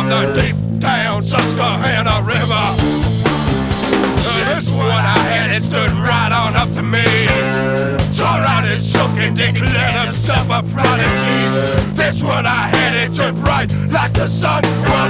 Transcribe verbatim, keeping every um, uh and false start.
from the deep down Susquehanna River. This one I had, it stood right on up to me. Tore out his shook and declared himself a prodigy. This one I had, it turned bright like the sun.